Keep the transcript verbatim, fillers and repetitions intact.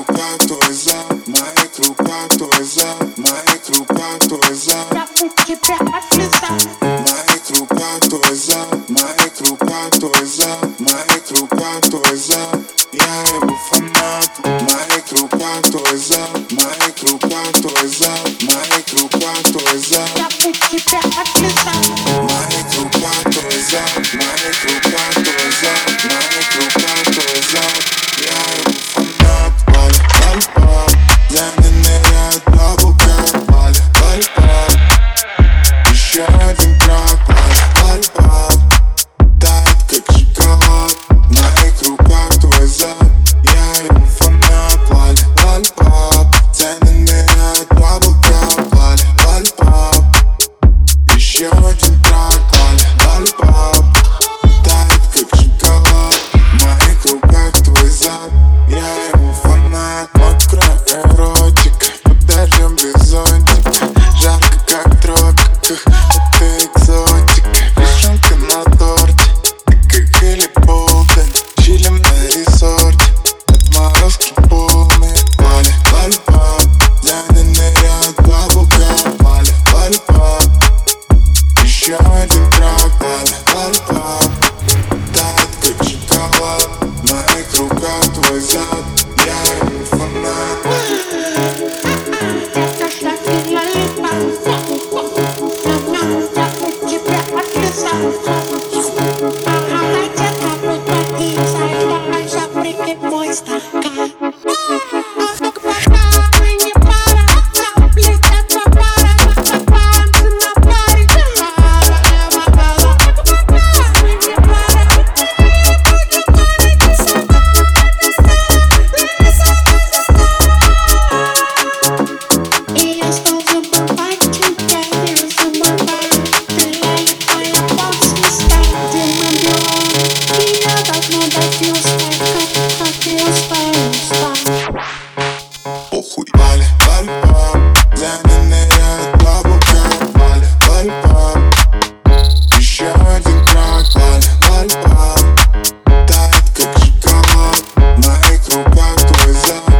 руках твой зад, в моих руках твой зад, в моих руках твой зад. Я у тебя отлетаю. В моих руках твой зад, в моих руках твой зад, в моих руках твой зад. Я его фанат. В моих руках твой зад, в моих руках твой зад, в моих руках твой зад. Я у тебя отлетаю. В моих руках твой зад, в моих руках твой зад, в моих руках твой зад. Я его фанат. Валя, валя, для меня ныряет бабука. Валя, валя, еще один трак. Валя, валя, тает как шоколад. В моих руках твой зад. Я его фанат. Валя, валя, для меня ныряет бабука. Валя, валя, еще один трак. Валя, валя, тает как шоколад. В моих руках твой зад. Я его фанат. Мокрая эротика, под дождем без зонтика. Жарко как в тропиках, это экзотика. Вишенка на торте, ты как Элли Болден. Чилим на ресорте, отморозки полные. Валя, валя, для меня ныряет бабука. Валя, валя, еще один трак. Валя, валя, тает как шоколад. В моих руках твой зад. Я его фанат. Это что ты налипал. Я у тебя отлетаю. Ага, детка, прекратится. Давай запрыгай в мой стакан. Похуй. Валя, валя, для меня ныряет бабука. Валя, валя, еще один трак. Валя, валя, тает как шоколад. В моих руках твой зад.